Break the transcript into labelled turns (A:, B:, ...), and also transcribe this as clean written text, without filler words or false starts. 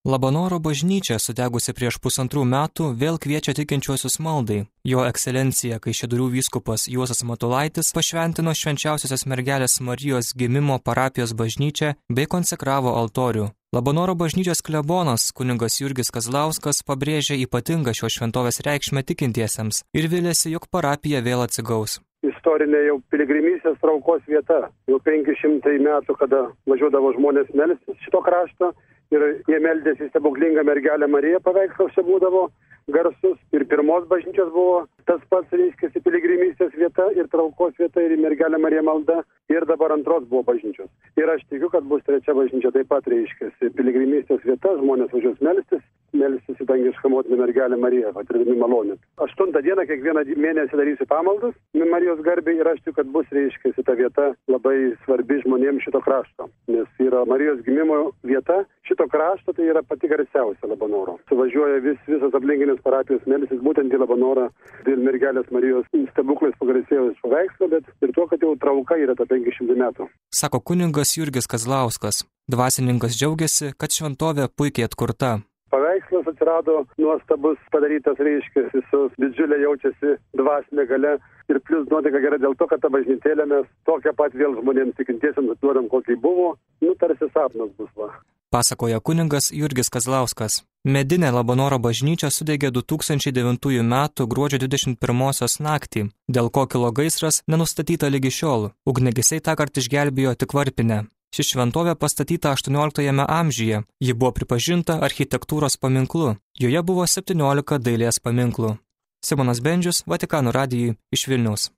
A: Labanoro bažnyčia, sudegusi prieš 1,5 metų, vėl kviečia tikinčiuosius maldai. Jo ekscelencija Kaišiadorių vyskupas Juozas Matulaitis pašventino Švenčiausiosios mergelės Marijos gimimo parapijos bažnyčią bei konsekravo altorių. Labanoro bažnyčios klebonas kunigas Jurgis Kazlauskas pabrėžė ypatingą šios šventovės reikšmę tikintiesiems ir viliasi, jog parapija vėl atsigaus.
B: Istorinė jau piligrimystės traukos vieta. Jau 500 metų, kada važiuodavo žmonės melstis šito krašto ir jie meldėsi stebuklingą mergelę Mariją, paveikslas čia būdavo garsus. Ir pirmos bažnyčios buvo tas pats, reiškiasi, piligrimystės vieta ir traukos vieta ir mergelė Marija malda. Ir dabar antros buvo bažnyčios. Ir aš tikiu, kad bus trečia bažnyčia taip pat, reiškiasi, piligrimystės vieta, žmonės važiuos melstis į dangišką motiną mergelę Mariją, patirdami malonę. 8 dieną kiekvieną mėnesį darysiu pamaldas Marijos garbei ir aš tikiu, kad bus, reiškiasi, ta vieta labai svarbi žmonėms šito krašto. Nes yra Marijos gimimo vieta šito krašto, tai yra pati garsiausia Labanoro. Suvažiuoja visos aplinkinės parapijos melstis būtent į Labanorą dėl mergelės Marijos stebuklais pagarsėjus paveikslą, bet ir to, kad jau trauka yra ta 500 metų.
A: Sako kunigas Jurgis Kazlauskas. Dvasininkas džiaugiasi, kad šventovė puikiai atkurta.
B: Paveikslas atsirado nuostabus, padarytas, reiškia, visus didžiulė jaučiasi dvasinė galia ir plus nuotaika gera dėl to, kad tą bažnytėlę mes tokią pat vėl žmonėms tikintiesiems duodam, kokiai buvo, tarsi sapnas bus va.
A: Pasakoja kunigas Jurgis Kazlauskas. Medinė Labanoro bažnyčia sudegė 2009 m. gruodžio 21 naktį, dėl ko kilo gaisras nenustatyta lygi šiol. Ugniagesiai tąkart išgelbėjo tik varpinę. Ši šventovė pastatyta 18 amžiuje. Ji buvo pripažinta architektūros paminklu. Joje buvo 17 dailės paminklų. Simonas Bendžius, Vatikano radijui iš Vilniaus.